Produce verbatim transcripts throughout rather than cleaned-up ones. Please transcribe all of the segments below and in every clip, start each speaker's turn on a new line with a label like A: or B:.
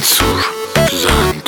A: منصور زند.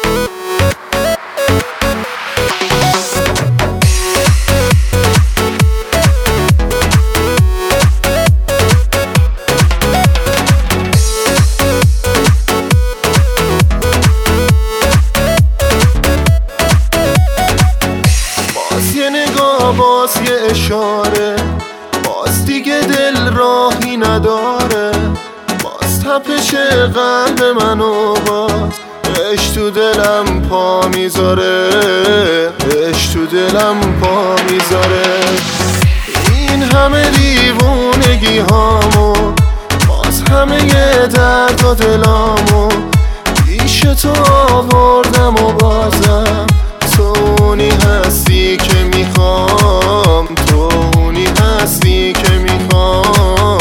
B: باز یه نگاه، باز یه اشاره، باز دیگه دل راهی نداره، باز تپش قلب منو باز عشق تو دلم پا میذاره، عشق تو دلم پا میذاره. این همه دیوونگی هامو، باز همه یه درد و دلامو پیش تو آوردم و بازم تو اونی هستی که میخوام، تو اونی هستی که میخوام،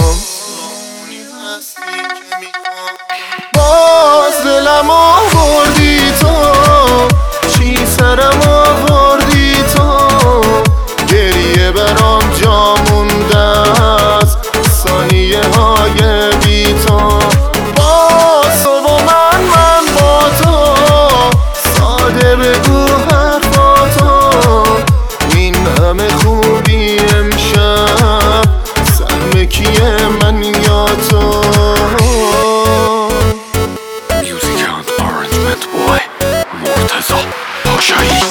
B: باز دلم آوردی تو، چی سرم آوردی تو، گریه برام جا مونده است ثانیه های بی تو. باز تو و من، من با تو، ساده بگو حرفاتو، این همه خوبی امشب سهم کیه، من یا تو؟
A: Music and arrangement by مرتضی پاشایی.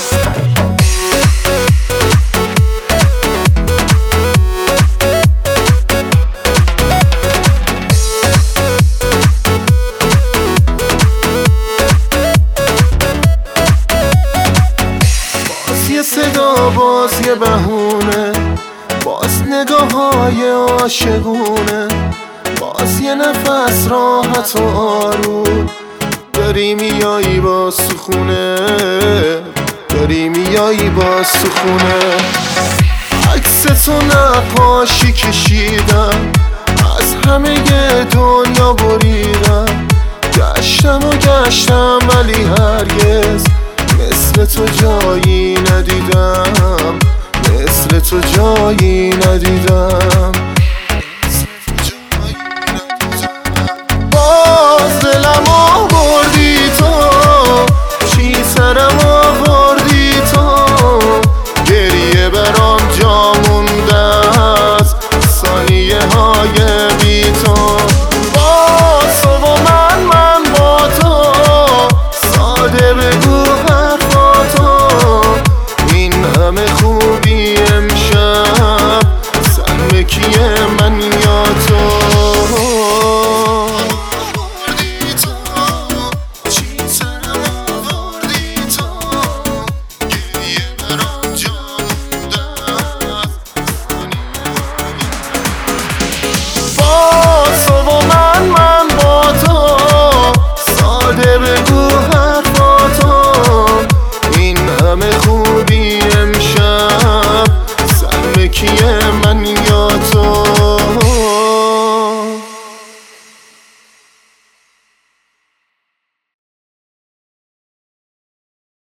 B: باز یه صدا، باز یه بهونه، باز نگاه های عاشقونه، باز یه نفس راحت و آروم، داری میایی با سخونه، داری میایی با سخونه. عکس تو نقاشی کشیدم، از همه دنیا بریدم، گشتم و گشتم ولی هرگز مثل تو جایی ندیدم، مثل تو جایی ندیدم.